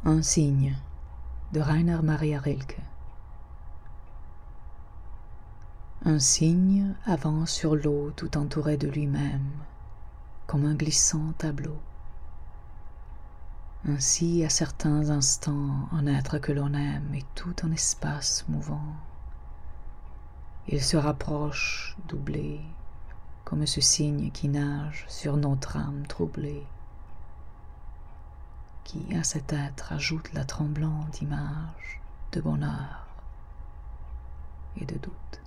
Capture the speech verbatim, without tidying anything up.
Un cygne de Rainer Maria Rilke. Un cygne avance sur l'eau tout entouré de lui-même, comme un glissant tableau. Ainsi, à certains instants, un être que l'on aime est tout un espace mouvant. Il se rapproche, doublé, comme ce cygne qui nage sur notre âme troublée, qui à cet être ajoute la tremblante image de bonheur et de doute.